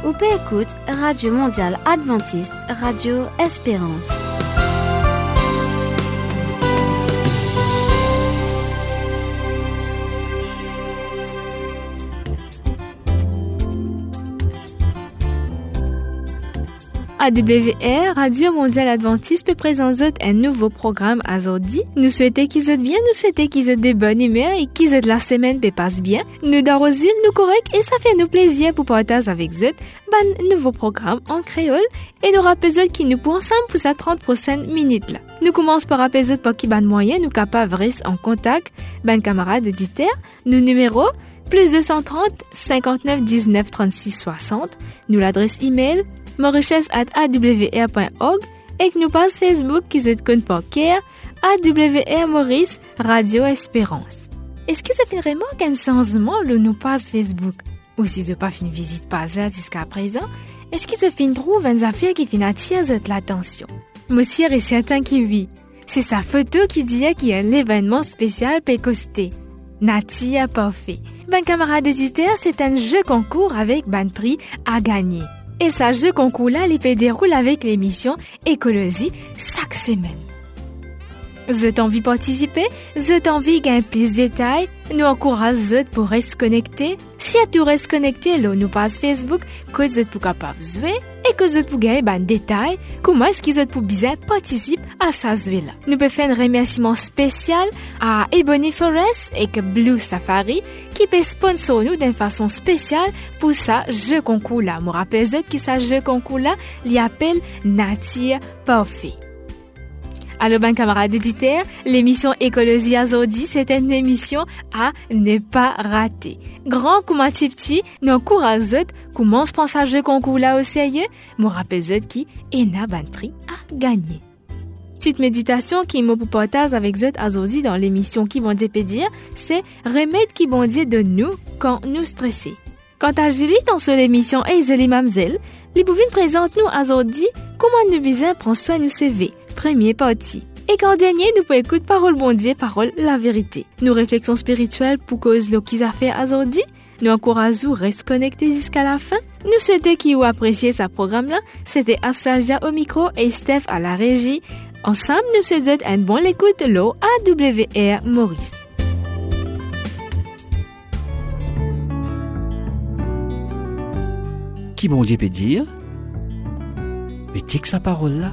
ou peut écouter Radio Mondiale Adventiste, Radio Espérance. AWR, Radio Mondiale Adventiste, peut présenter un nouveau programme aujourd'hui. Nous souhaitons qu'ils aient bien, nous souhaitons qu'ils aient de bonnes humeurs et qu'ils aient de la semaine passe bien. Nous d'Arozil, nous correct et ça fait nous plaisir pour partager avec vous un nouveau programme en créole et nous rappelons qui nous pour ensemble pour ces 30 prochaines minutes là. Nous commençons par rappeler pour qui ban moyen nous capables de rester en contact ban camarades auditeurs. Nous numéro plus 230 59 19 36 60. Nous l'adresse email maurice@awr.org et que nous passe Facebook qui se compte par cœur AWR Maurice Radio Espérance. Est-ce que ça fait vraiment qu'un changement le nous passe Facebook? Ou si je pas fait une visite pas là jusqu'à présent, est-ce que ça fait une trouve une affaire qui fait attirer l'attention? Monsieur est certain que oui. C'est sa photo qui dit qu'il y a un événement spécial pécosté. Natia parfait. Ben camarade auditeur, c'est un jeu concours avec ban prix à gagner. Et ce jeu concours-là, il peut dérouler avec l'émission Écologie chaque semaine. Vous avez envie de participer? Vous avez envie de gagner plus de détails? Nous encourageons pour rester connectés. Si tu restes connecté, là, nous passe Facebook, que vous êtes capable de jouer et que vous êtes pour gagner des détails. Comment est-ce que vous êtes pour bien participer à ce jeu-là? Nous pouvons faire un remerciement spécial à Ebony Forest et que Blue Safari qui peut sponsor nous d'une façon spéciale pour ça jeu concours-là. Je rappelle que ce jeu concours-là, il appelle Nature Parfait. Alors, ben, camarades auditeurs, l'émission Écologie aujourd'hui, c'est une émission à ne pas rater. Grand comme un petit, nous encourageons comment se pense à jeu concours là au sérieux, me rappelle qui est un ban prix à gagner. Petite méditation qui m'a pour partager avec vous aujourd'hui dans l'émission qui vont dire, c'est remède qui vont dire de nous quand nous stressés. Quant à Julie, dans cette émission et Zélie Mamzelle, les bouvines présentent nous aujourd'hui comment nous besoin prendre soin de nous CV. Premier partie. Et qu'en dernier, nous pouvons écouter parole bon Dieu, parole la vérité. Nos réflexions spirituelles pour cause de qu'ils a fait aujourd'hui. Nous encourageons à rester connectés jusqu'à la fin. Nous souhaitons qu'ils aient apprécié ce programme-là. C'était Astasia au micro et Steph à la régie. Ensemble, nous souhaitons un bon écoute l'eau AWR Maurice. Qui bon Dieu peut dire? Mais t'es que sa parole-là?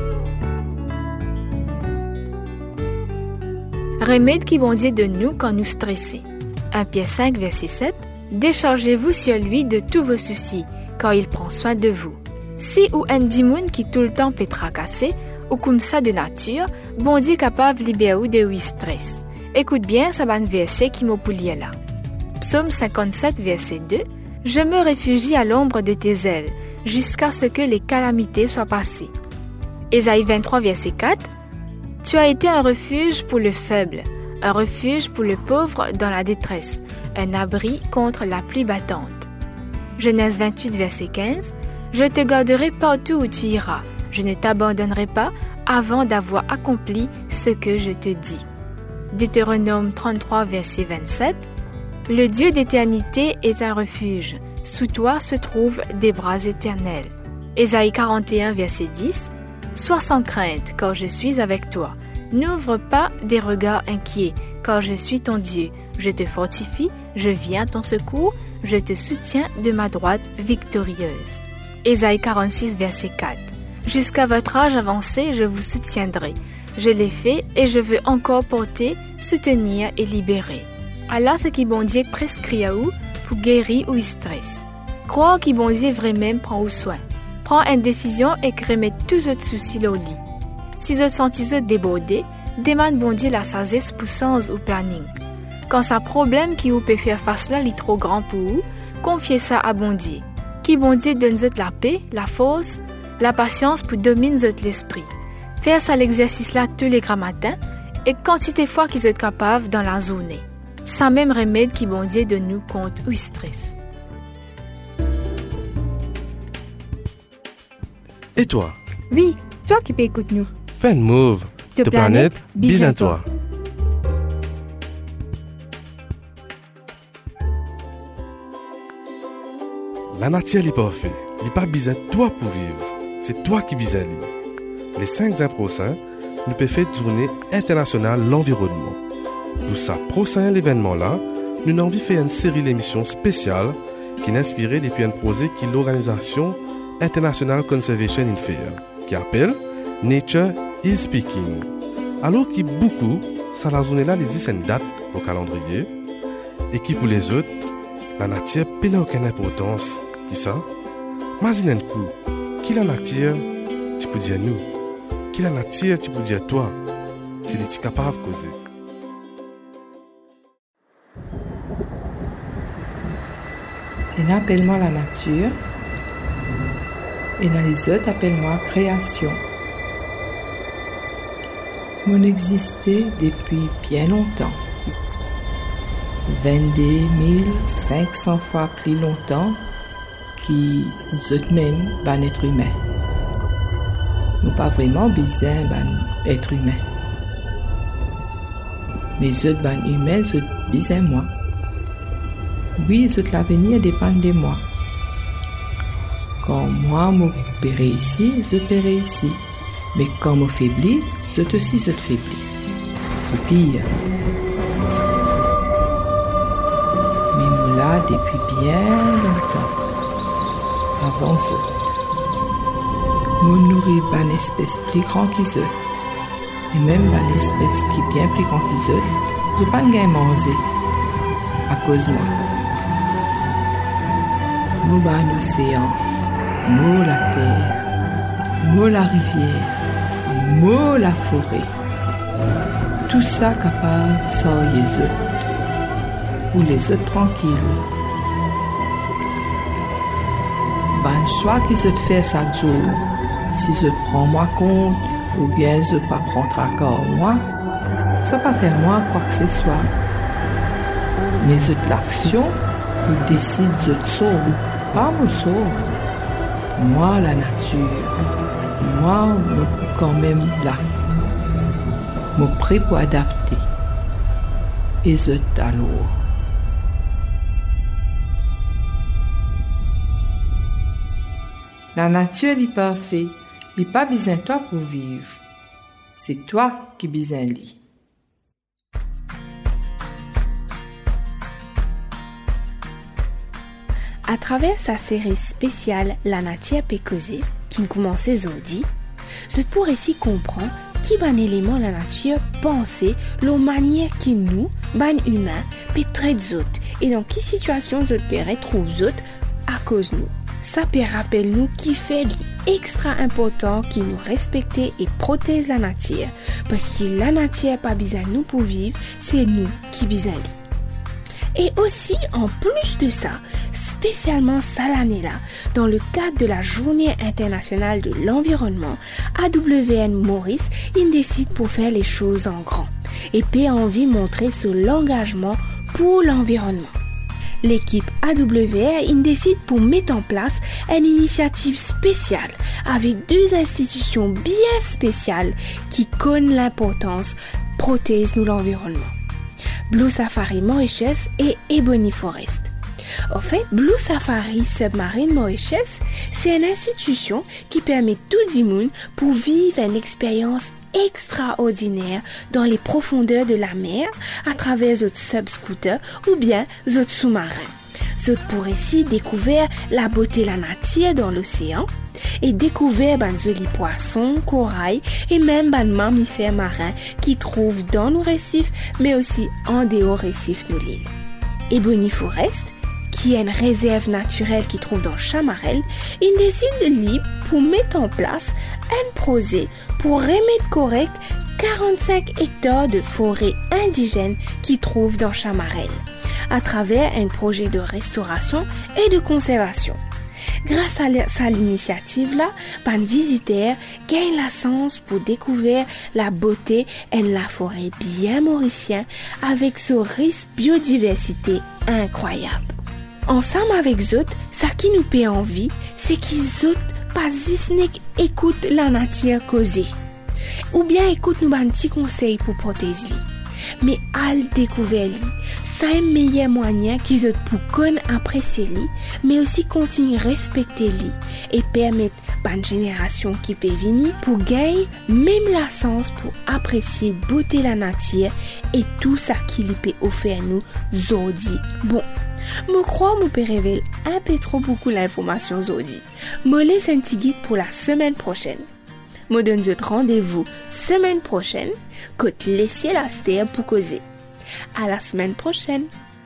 Remède qui bon Dieu de nous quand nous stressés. 1 Pierre 5, verset 7. Déchargez-vous sur lui de tous vos soucis, car il prend soin de vous. Si ou un dimoun qui tout le temps peut tracasser, ou comme ça de nature, bon Dieu capable de libérer de oui stress. Écoute bien ce ban verset qui m'a pour lire là. Psaume 57, verset 2. Je me réfugie à l'ombre de tes ailes, jusqu'à ce que les calamités soient passées. Ésaïe 23, verset 4. Tu as été un refuge pour le faible, un refuge pour le pauvre dans la détresse, un abri contre la pluie battante. Genèse 28, verset 15. Je te garderai partout où tu iras. Je ne t'abandonnerai pas avant d'avoir accompli ce que je te dis. Deutéronome 33, verset 27. Le Dieu d'éternité est un refuge. Sous toi se trouvent des bras éternels. Ésaïe 41, verset 10. Sois sans crainte, car je suis avec toi. N'ouvre pas des regards inquiets, car je suis ton Dieu. Je te fortifie, je viens à ton secours, je te soutiens de ma droite victorieuse. Ésaïe 46, verset 4. Jusqu'à votre âge avancé, je vous soutiendrai. Je l'ai fait et je veux encore porter, soutenir et libérer. Allah, ce qui bon Dieu prescrit à vous pour guérir ou stress. Croire qu'il bon Dieu vraiment prend au soin. Prends une décision et remet tous autres soucis au lit. Si vous sentez débordé, demande bon Dieu la sagesse pour sens ou planning. Quand ça problème qui vous peut faire face là est trop grand pour vous, confiez ça à bon Dieu. Qui bon Dieu donne vous la paix, la force, la patience pour dominer votre l'esprit. Faire ça l'exercice là tous les grands matins et quantité de fois qu'ils êtes capables dans la journée. Sans même remède qui bon Dieu donne nous contre ou stress. Et toi? Oui, toi qui peux écouter nous. Fais une move. Te planète, bis à toi. La nature n'est pas fait. Il n'est pas besoin de toi pour vivre. C'est toi qui besoin de. Les 5 ans prochains, nous pouvons faire tournée internationale l'environnement. Pour ça, prochain l'événement là, nous avons envie de faire une série d'émissions spéciales qui est inspirée depuis un projet qui l'Organisation International Conservation in Fair, qui appelle Nature is Speaking. Alors qui beaucoup, ça la journée là, les 10 date au calendrier, et qui pour les autres, la nature n'a aucune importance. Qui ça? Imagine un coup, qui la nature, tu peux dire nous, qui la nature, tu peux dire toi, si tu es capable de causer. Et appelle-moi la nature, et dans les autres, appelle-moi création. Mon existé depuis bien longtemps. 22 500 fois plus longtemps qui eux-mêmes ban être humain. Nous pas vraiment besoin ban être humain. Mais eux ban humain, eux besoin moi. Oui, l'avenir dépend de moi. Quand moi, je pérais ici, je pérais ici. Mais quand je faiblis, je aussi, je faiblis. Ou pire. Mais moi là, depuis bien longtemps, avant eux. Moi nourris une espèce plus grande qu'ils eux. Et même une espèce qui est bien plus grande qu'ils eux, je ne peux pas manger à cause de moi. Nous avons l'océan, nous la terre, nous la rivière, nous la forêt. Tout ça capable de sortir les autres, ou les autres tranquilles. Ben, choix qu'ils se fait chaque jour, si je prends moi compte, ou bien je ne pas prendre accord moi, ça ne va pas faire moi quoi que ce soit. Mais l'action, ou décide de sauver. Pas mon sauve. Moi, la nature. Moi, quand même là. Je suis prêt pour adapter. Et je alors. La nature n'est pas faite. Il n'est pas besoin de toi pour vivre. C'est toi qui besoin de lui. À travers sa série spéciale La nature peut causer, qui commence aujourd'hui, je pourrais ici comprendre qui ban élément la nature penser la manière qui nous, ban humains, peut traiter autres et dans quelle situation autres peut trouver autres à cause nous. Ça peut rappeler nous qui fait extra important qui nous respecter et protéger la nature parce que la nature pas besoin nous pour vivre, c'est nous qui besoin. Et aussi en plus de ça, spécialement cette année-là, dans le cadre de la Journée internationale de l'environnement, AWN Maurice, il décide pour faire les choses en grand et peut envie montrer son engagement pour l'environnement. L'équipe AWR il décide pour mettre en place une initiative spéciale avec 2 institutions bien spéciales qui connaissent l'importance de protéger l'environnement. Blue Safari Mauritius et Ebony Forest. En fait, Blue Safari Submarine Mauritius, c'est une institution qui permet tout le monde pour vivre une expérience extraordinaire dans les profondeurs de la mer à travers votre sub-scooter ou bien votre sous-marin. Vous pourrez ici découvrir la beauté de la nature dans l'océan et découvrir les jolis poissons, corail et même les mammifères marins qui trouvent dans nos récifs mais aussi en dehors récifs de l'île. Ebony Forest, qui est une réserve naturelle qui trouve dans Chamarel, il décide de libre pour mettre en place un projet pour remettre correct 45 hectares de forêt indigène qui trouve dans Chamarel, à travers un projet de restauration et de conservation. Grâce à l'initiative-là, les visiteurs gagnent la chance pour découvrir la beauté de la forêt bien mauricienne avec son risque biodiversité incroyable. Ensemble avec eux, ça qui nous paie envie, c'est qu'ils pas juste écoutent la nature causer. Ou bien écoutent nous un petit conseil pour protéger. Mais à le découvrir, c'est un meilleur moyen qu'ils ont pour qu'on apprécie lui, mais aussi continuer à respecter lui et permettre à une génération qui peut venir pour gagner même la sens pour apprécier beauté la nature et tout ça qui lui peut offrir nous aujourd'hui. Bon, je crois que je peux révéler un peu trop beaucoup l'information aujourd'hui. Je laisse un petit guide pour la semaine prochaine. Je donne rendez-vous semaine prochaine, côte laisser la terre pour causer. À la semaine prochaine.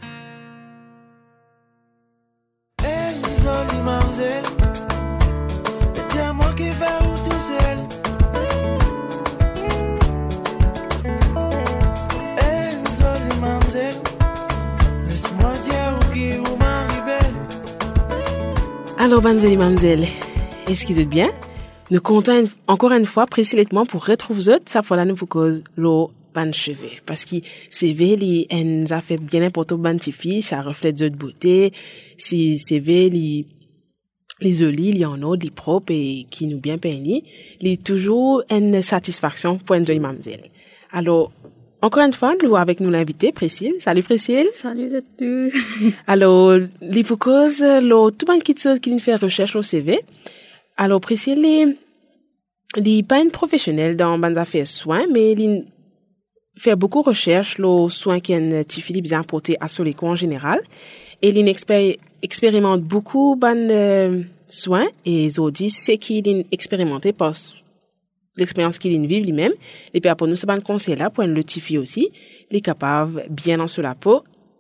Alors, bonne jolie mademoiselle, est-ce qu'ils êtes bien? Nous comptons encore une fois précisément pour retrouver vous autres, ça fois nous pour cause l'eau ban cheveux. Parce que CV, les affaires bien importantes ban filles, ça reflète de beauté. Si CV, les jolis, il y en a, les propres et qui nous bien peignent, il y a toujours une satisfaction pour une jolie mademoiselle. Alors, encore une fois, nous avec nous l'invité, Priscille. Salut Priscille. Salut de tout. Alors, les pour cause, tout ban qui nous fait recherche au CV. Alors, Priscille, il n'est pas une professionnelle dans les affaires soins, mais il fait beaucoup de recherches, les soins qui sont Philippe bien apportés à Soleco en général. Et il expérimente beaucoup de soins, et ils dit c'est qu'il a expérimenté par l'expérience qu'il vit lui-même. Et puis, pour nous, c'est un conseil là, pour le notifier aussi. Il est capable bien en sur la peau.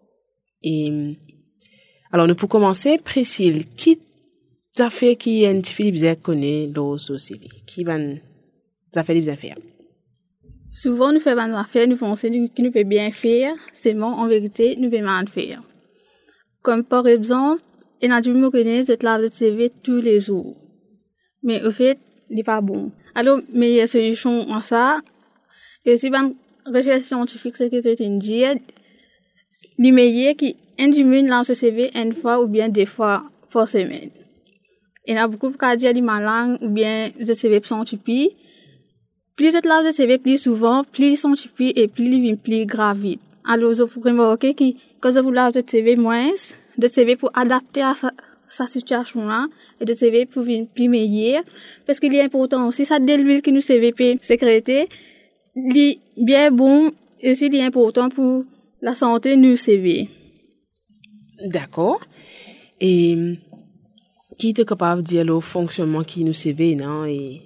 Et, alors, nous, pour commencer, Priscille, qui ça fait qui un Philippe Zé connaît dans ce CV qui van ça fait bien faire. Souvent nous faisons des affaires nous pensons que nous peut bien faire, c'est bon en vérité nous peut mal faire. Comme par exemple, il y a du me connaît je lave le CV tous les jours. Mais au fait, il n'est pas bon. Alors meilleure solution à ça, et aussi une recherche scientifique c'est que c'est une dire les meilleurs qui indiquent lave le CV une fois ou bien deux fois par semaine. Il y a beaucoup de cas de malades ou bien de CV sont typiques. Plus de lave de CV plus souvent, plus ils sont typiques et plus ils viennent plus graves. Alors, vous pouvez remarquer que quand vous lavez de CV moins, de CV pour adapter à sa situation là, et de CV pour venir plus meilleur. Parce qu'il est important aussi, ça de l'huile que nous CV peut sécréter, il est bien bon et aussi il est important pour la santé nous CV. D'accord. Et qui est capable de dire le fonctionnement qui nous CV non et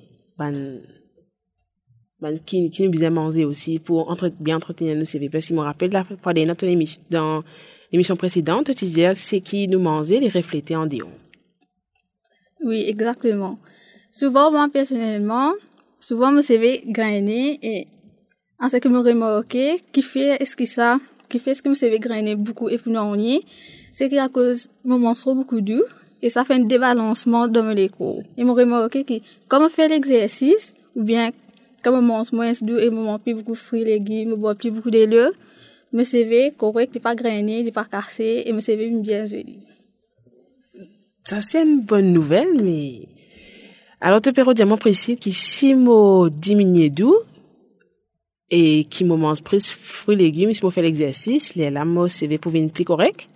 qui nous bien manger aussi pour bien entretenir nos CV parce que je me rappelle la fois dans l'émission précédente tu disais c'est qui nous mangeait les refléter en dehors. Oui, exactement. Souvent moi personnellement mon CV grainé et en ce que me remarqué qui fait ce que mon CV grainé beaucoup et pour non c'est qu'à cause mon menstrues beaucoup doux. Et ça fait un débalancement dans mon écho. Et je remarqué que quand on fait l'exercice, ou bien quand on mange moins doux et on mange plus beaucoup de fruits, légumes, on boit plus beaucoup de lait, mon CV correct, il n'est pas grainé, il n'est pas cassé, et mon CV est bien joli. Ça, c'est une bonne nouvelle, mais alors, tu peux dire moi précis que si je diminue doux et que je mange plus fruits, légumes, si je fais l'exercice, là, mon CV pour venir plus correct?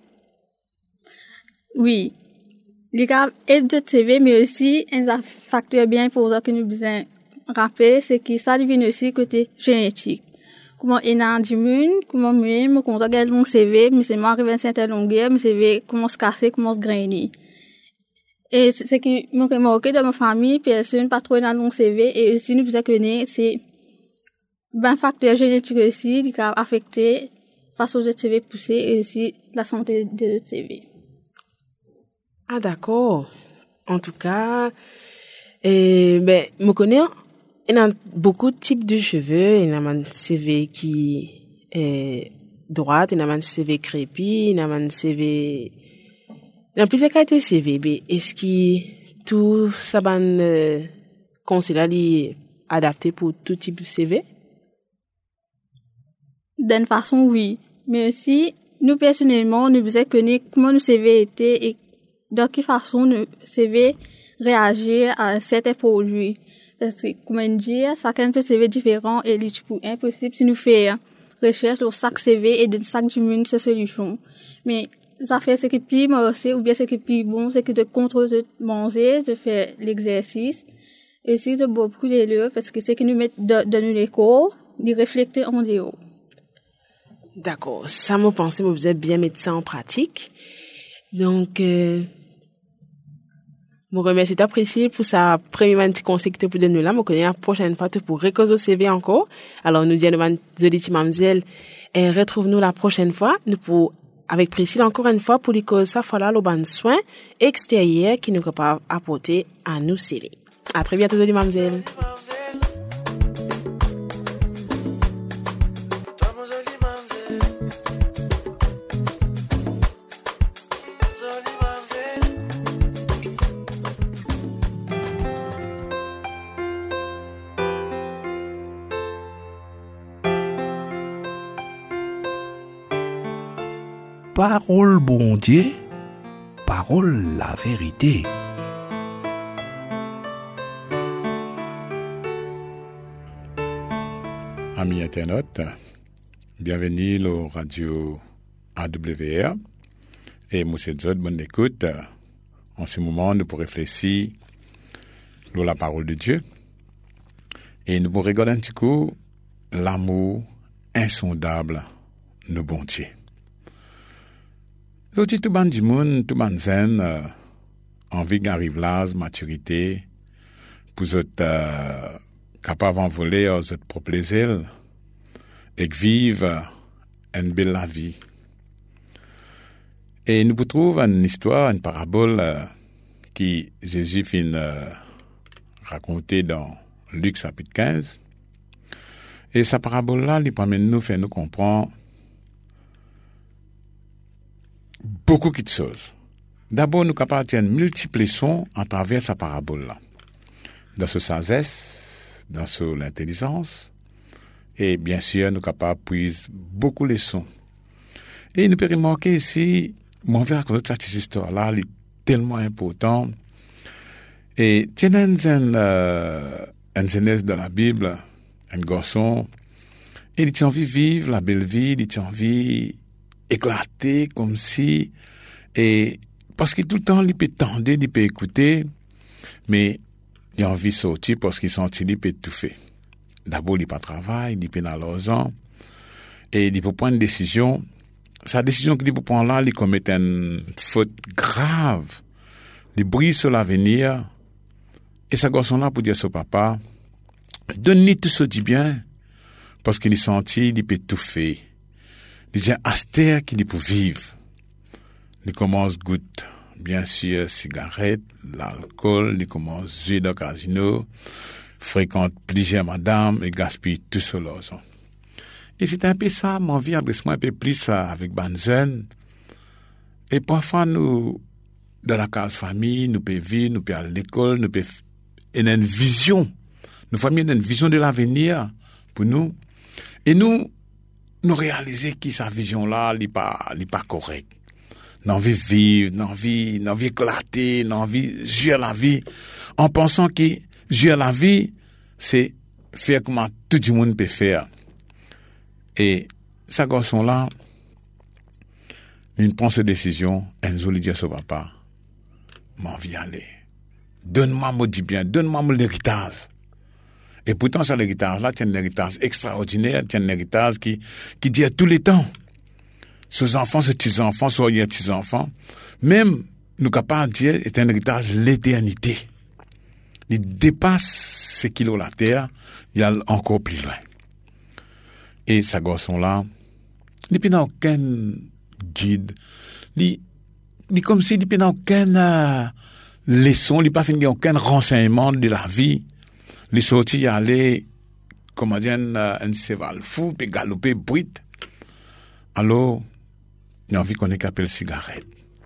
Oui. Les cas aide de CV, mais aussi un facteur bien important que nous besoin rappeler, c'est que ça vient aussi côté génétique. Comment énergie, comment moi, quand on regarde mon CV, mais c'est moi arrivé à une certaine longueur, mon CV commence à casser, commence à grainer. Et c'est que moi remarqué dans ma famille, personne pas trop dans mon CV, et aussi nous besoin connaître, c'est un facteur génétique aussi qui a affecté face aux CV poussés et aussi la santé de notre CV. Ah, d'accord. En tout cas, me connais, il y a beaucoup de types de cheveux. Il y a un CV qui est droit, il y a un CV crépi, il y a un CV, il y a plusieurs qualités de CV. Mais est-ce que tout ça conseil-là est adapté pour tout type de CV? D'une façon, oui. Mais aussi, nous personnellement, nous devons connaître comment nos CV étaient et de quelle façon le CV réagit à certains produits. Parce que, comment dire, chacun de CV différent et il est impossible si nous faisons recherche au sac CV et de sac du monde ces solutions. Mais ça fait ce qui est plus marché ou bien ce qui est plus bon, c'est que de contrôler de manger, de faire l'exercice. Et aussi de beaucoup d'élèves parce que c'est que nous mettons de nous les cours, de refléter en dehors. D'accord. Ça me pensait, vous avez bien mettre ça en pratique. Donc, je remercie ta Priscille pour sa première petit conseil que tu peux donner là. Je connais la prochaine fois pour récolter au CV encore. Alors, nous disons, Zoditi Mamzelle, et retrouve-nous la prochaine fois. Nous pour, avec Priscille encore une fois pour lui causer ça, voilà, le bon soin extérieur qui nous capable apporter à nous CV. À très bientôt, Zoditi Mamzelle. Parole bon Dieu, parole la vérité. Amis internautes, bienvenue au radio AWR et Monsieur Zod, bonne écoute. En ce moment, nous pourrons réfléchir sur la parole de Dieu et nous pourrons regarder un petit coup l'amour insondable de bon Dieu. Aujourd'hui, tout le monde, tout le monde zen, envie d'arriver là, maturité, pour être capable d'envoler aux autres propres plaisirs et de vivre une belle vie. Et nous trouvons une histoire, une parabole qui Jésus finit raconter dans Luc chapitre 15. Et cette parabole-là, il permet de nous faire nous comprendre beaucoup de choses. D'abord, nous sommes capables de tirer multiples leçons à travers sa parabole-là. Dans sa sagesse, dans l'intelligence, et bien sûr, nous sommes capables de prendre beaucoup de leçons. Et nous pouvons remarquer ici, mon verre, que cette histoire-là est tellement importante. Et tiens, une jeunesse dans la Bible, un garçon, il a envie de vivre la belle vie, il a envie éclaté comme si, et parce que tout le temps il peut tendre, il peut écouter, mais il a envie de sortir parce qu'il sent qu'il peut tout faire. D'abord il pas travail, il peut dans l'argent et il peut prendre une décision. Sa décision qu'il peut prendre là, il commet une faute grave, il brise sur l'avenir et ce garçon là pour dire à son papa, donne-lui tout ce du bien parce qu'il sent il peut tout faire. Il dit Astère qu'il peut vivre. Il commence goûte, bien sûr, cigarette, l'alcool, il commence jouer dans le casino, fréquente plusieurs madames et gaspille tout sur l'argent. Et c'est un peu ça, mon vie, adresse-moi un peu plus ça avec Banzen. Et parfois, nous, dans la case famille, nous pouvons vivre, nous pouvons aller à l'école, nous pouvons avoir une vision. Nos familles ont une vision de l'avenir pour nous. Et nous réaliser que sa vision-là n'est pas correcte. Nous envie de vivre, nous envie éclater, nous envie jouer la vie, en pensant que jouer la vie, c'est faire comme tout le monde peut faire. Et ce garçon-là, il prend cette décision, et il dit à son papa, m'en viens aller. Donne-moi mon bien, donne-moi mon héritage. Et pourtant, ça, l'héritage-là, c'est un héritage extraordinaire, c'est un héritage qui dit à tous les temps. Ces enfants, ces petits-enfants, soit les petits-enfants, même, nous capables de dire, est un héritage de l'éternité. Il dépasse ce qu'il a la terre, il y a encore plus loin. Et ce garçon-là, il n'a aucun guide, il comme s'il n'a aucune leçon, il n'a pas fini aucun renseignement de la vie. Il est sorti aller, comment dire, un cheval fou, puis galoper brute. Alors, il a envie qu'on ait qu'appelle cigarette.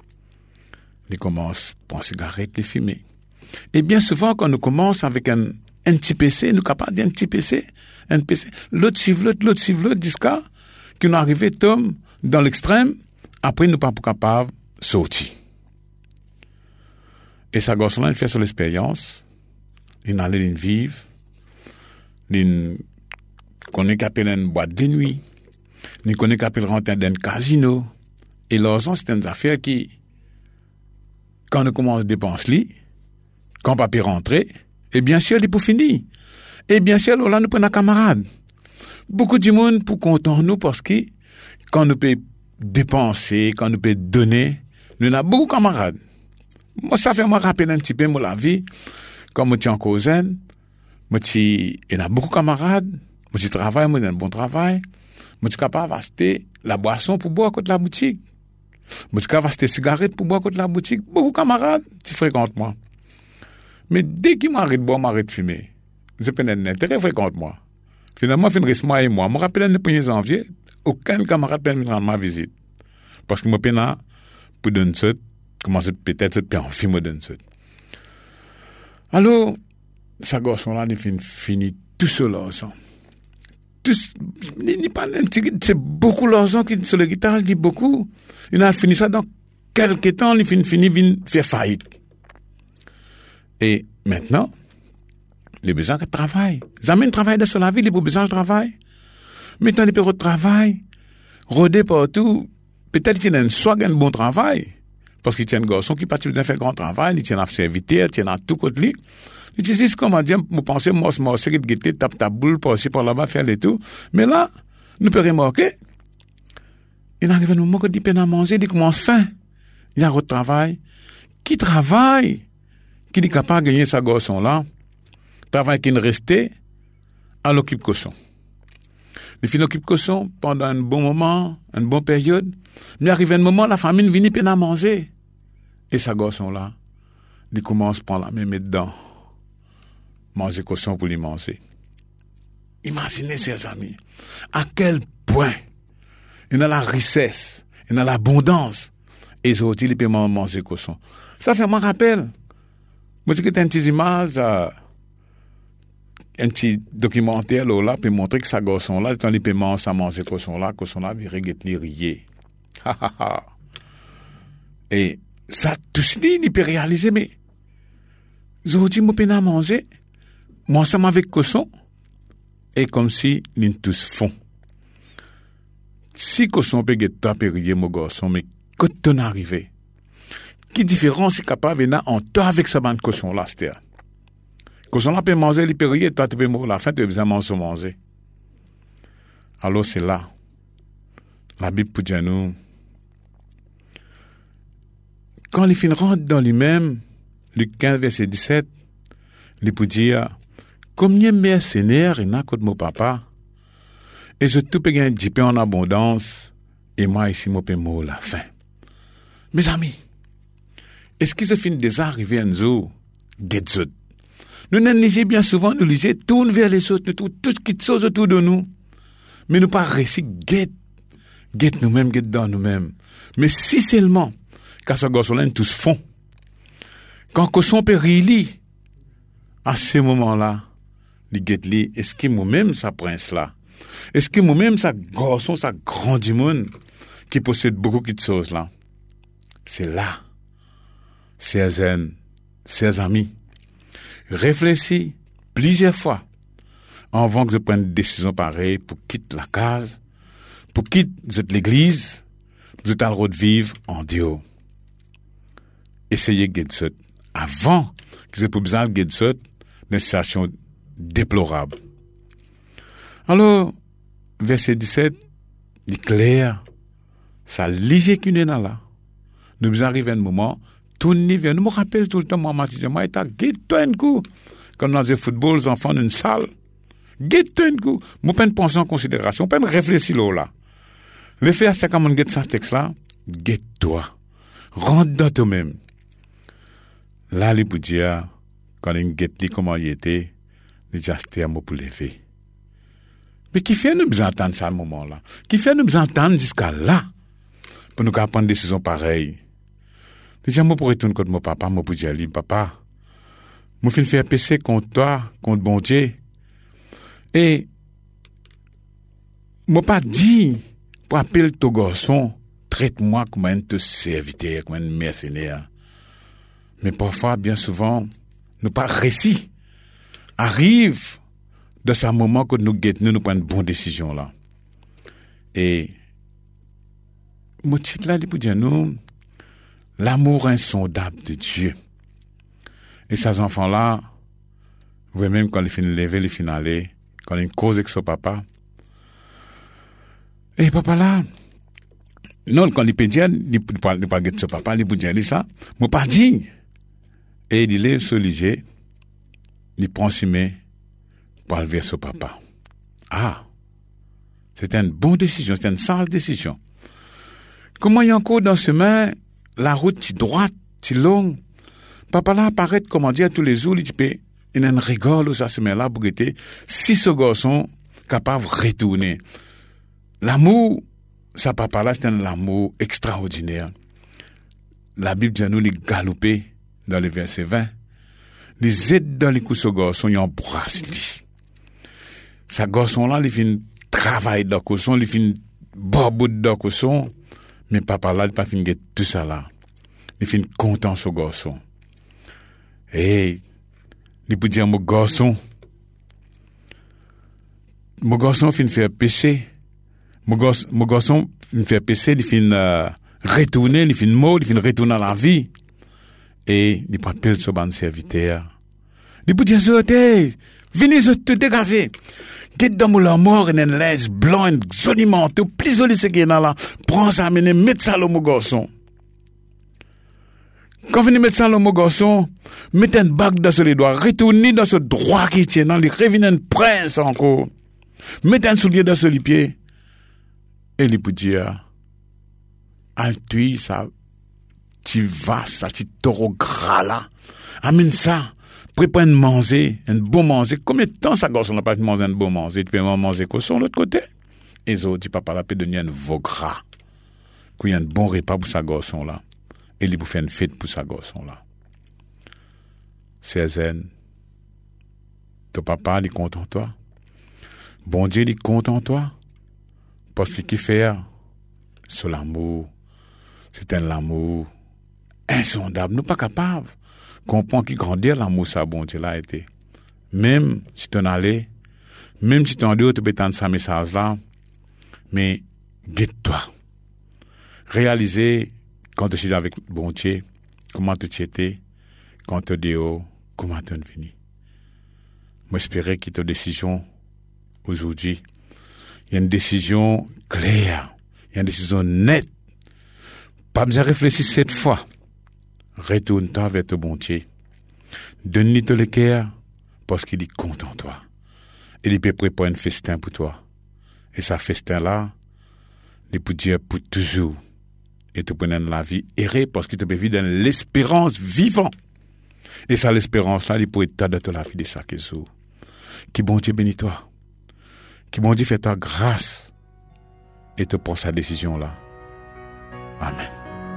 Il commence à prendre cigarette, il fumer. Et bien souvent, quand nous commençons avec un petit PC, nous sommes capables d'un petit PC, un PC, l'autre suive l'autre, jusqu'à qu'on arrive, Tom, dans l'extrême, après, nous ne sommes pas capables de sortir. Et ce garçon-là, il fait son expérience. Il allait vivre, il connaît qu'appelle une boîte de nuit, Nous connaissons qu'appelle rentrer dans un casino. Et l'argent, c'est une affaire qui, quand on commence à dépenser, quand on peut rentrer, et bien sûr, il est pour finir. Et bien sûr, là, nous prenons un camarade. Beaucoup de monde pour compter nous parce que quand nous peut dépenser, quand nous peut donner, nous avons beaucoup de camarades. Moi, ça fait moi rappeler un petit peu mon la vie. Quand je suis en cousin, il y a beaucoup de camarades. Je travaille, moi, j'ai un bon travail. Je suis capable d'acheter la boisson pour boire à côté de la boutique. Je suis capable d'acheter des cigarettes pour boire à côté de la boutique. Beaucoup de camarades qui fréquentent moi. Mais dès qu'ils m'arrêtent de boire, m'arrêtent de fumer. Je prends un intérêt fréquente moi. Finalement, je reste moi et moi. Je me rappelle le 1er janvier, aucun camarade ne peut me rendre ma visite. Parce que je suis là pour donner ça, commencer peut-être, puis en film, donner ça. Alors, ce garçon-là, il finit tout seul ensemble. C'est beaucoup l'argent qui sur la guitare, je dis beaucoup. Il a fini ça dans quelques temps, il finit faire faillite. Et maintenant, il a besoin de travail. Jamais de travail dans la vie, il a besoin de travail. Maintenant, il peut de travail, rôder partout. Peut-être qu'il a un swag, un bon travail. Parce qu'il tient un garçon qui participe d'un fait grand travail, il tient à serviteur, il tient à tout côté. Il dit, c'est comment dire, vous pensez, moi, c'est qu'il guette, tape ta boule, passer par là-bas, faire les tout. Mais là, nous pouvons remarquer, il arrive un moment qu'il peine à manger, il commence faim. Il a un travail. Qui travaille? Qui est capable de gagner sa garçon-là? Travail qui ne restait à l'occupe caution. Il fait l'occupe caution pendant un bon moment, une bonne période. Mais arrive un moment, la famille vient peine à manger. Et sa garçon-là, il commence par la même dedans. Manger caution pour lui manger. Imaginez, chers amis, à quel point il a la richesse, il a l'abondance. Et aujourd'hui, il peut manger caution. Ça fait moi rappel. Moi, je dis un petit image, un petit documentaire là, pour montrer que sa garçon-là, quand il peut manger caution-là, virait guetli rier. Et ça, tout ce il peut réaliser, mais aujourd'hui, moi, je peux manger. Moi, ensemble avec caution, et comme si nous tous font. Si caution peut guetter rier, mon garçon, mais quand on arrive, qui différence est capable de en toi avec sa bande caution là, c'est caution là peut manger, il peut rier, toi tu peux mourir, la fin tu as besoin de manger. Alors c'est là, la Bible peut dire nous, quand les filles rentrent dans lui-même, Luc 15, verset 17, il peut dire, combien de mercenaires il n'a que mon papa, et je tout peux gagner 10 pains en abondance, et moi ici, je peux mourir la faim. Mes amis, est-ce que ce film déjà arrivé un jour, get autres? Nous négligez bien souvent, nous lisons, tourne vers les autres, nous trouvons tout ce qui se passe autour de nous. Mais nous pas réussi, get nous-mêmes, get dans nous-mêmes. Mais si seulement, quand ce garçon-là, tous font, quand caution peut rire, à ce moment-là, les get li, est-ce que moi-même, ça prince-là? Est-ce que moi-même, ça garçon, ça grand du monde, qui possède beaucoup de choses là? C'est là, chers amis, réfléchis plusieurs fois avant que je prenne une décision pareille pour quitter la case, pour quitter l'église, pour que je de vivre en Dieu. Essayez de guider ça avant que je puisse besoin de guider ça dans une situation déplorable. Alors, verset 17, il est clair, ça léger qu'une est là. Nous arrivons à un moment, tout niveau, nous me rappelle tout le temps, moi, guide-toi un coup. Quand nous faisons football, les enfants dans une salle, guide-toi un coup. Moi, pas penser en considération, pas réfléchir là. Le fait, c'est comme on guide ce texte-là, guide-toi. Rentre dans toi-même. Là, les pour dire, quand on guide comment il était, il dit, c'était un mot pour lever. Mais qui fait nous entendre ça à ce moment-là? Qui fait nous entendre jusqu'à là? Pour nous prendre une décision pareille. Déjà, moi, pour retourner contre mon papa, moi, pour dire, papa, moi, je faire péché contre toi, contre bon Dieu. Et, moi, pas dit, pour appeler ton garçon, traite-moi comme un serviteur, comme un mercenaire. Mais parfois, bien souvent, nous pas réussi. Arrive de ce moment que nous guettons, nous prenons une bonne décision là. Et mon titre là, il peut dire nous, l'amour insondable de Dieu. Et ces enfants-là, vous voyez même quand ils finissent de lever, ils finissent d'aller, quand ils causent avec son papa. Et papa là, non, quand il peut dire, il ne pas guetter son papa, il peut dire ça, moi pas digne. Et il lève sur l'IG, il prend ses mains pour aller vers son papa. Ah! C'était une bonne décision, c'était une sage décision. Comment il y a encore dans ce main, la route si droite, si longue, papa là apparaît, comment dire, tous les jours, il dit, il y a une rigole, ça se met là pour guetter, si ce garçon capable de retourner. L'amour, ça papa là, c'est un amour extraordinaire. La Bible dit à nous, les galoper dans le verset 20, les aides dans les coups ce garçon, ils embrassent lui. Ce garçon là, il fait travail dans le garçon, il fait bobo dans le garçon, mais papa là, il pas fin tout ça là. Il fait content ce garçon. Et il peut dire mon garçon fin faire péché. Mon garçon fin faire péché, il fin retourner, il fin mort, il fin retourner à la vie. Et il pas pile sur ban serviteur. Il peut dire venez te dégager. Get dans mon mort en une laisse blanc, une joliment, tout plus joli ce qui est là. Prends ça, menez, mets ça le mon garçon. Quand vous mettez ça le mon garçon, mettez une bague dans les doigts, retournez dans ce droit qui tient, dans les revenez un prince encore. Mettez un soulier dans les pieds. Et il peut dire, altui, ça, tu vas, ça, tu taureau gras là. Amène ça. Prépare un manger, un bon manger. Combien de temps ça garçon n'a pas mangé un bon manger? Tu peux manger quoi sur l'autre côté? Et ils ont dit, papa, là, peut donner un veau gras. Qu'il y a un bon repas pour sa garçon là. Et il peut faire une fête pour sa garçon là. C'est zen. Ton papa, il est content de toi. Bon Dieu, il est content de toi. Parce qu'il fait, c'est l'amour. C'est un amour insondable. Nous pas capables. Comprends qu'il grandit l'amour, ça, bon Dieu, là, a été. Même si tu en allais, même si tu en dis, tu peux entendre ce message-là, mais guette-toi. Réalisez, quand tu es avec bon Dieu, comment tu étais, quand tu es dehors, comment tu es venu. Moi, j'espérais que ta décision, aujourd'hui, il y a une décision claire, il y a une décision nette. Pas besoin de réfléchir cette fois. Retourne-toi vers ton bon Dieu. Donne-lui tout le cœur parce qu'il est content de toi. Et il peut préparer un festin pour toi. Et ce festin-là, il peut dire pour toujours. Et tu peux la vie errer parce qu'il te peut vivre dans l'espérance vivante. Et ça, l'espérance-là, il peut être dans la vie de ça qui joue. Qui bon Dieu bénit toi. Qui bon Dieu fait ta grâce. Et te prend sa décision-là. Amen.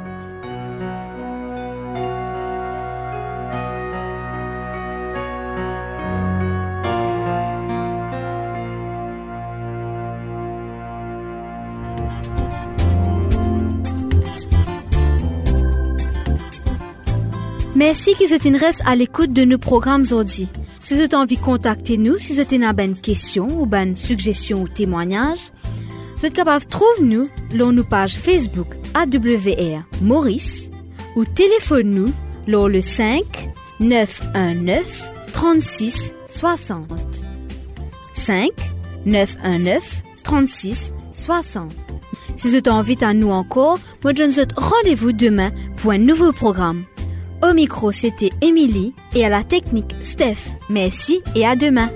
Merci qu'ils restent à l'écoute de nos programmes aujourd'hui. Si vous avez envie de contacter nous, si vous avez une question ou une suggestion ou témoignage, vous êtes capable de trouver nous sur nos pages Facebook AWR Maurice ou téléphone-nous sur le 5 919 36 60. 5 919 36 60. Si vous avez envie de nous encore, moi je vous donne rendez-vous demain pour un nouveau programme. Au micro, c'était Émilie et à la technique, Steph. Merci et à demain.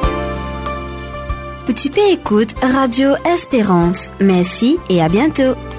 Petit P écoute Radio Espérance. Merci et à bientôt.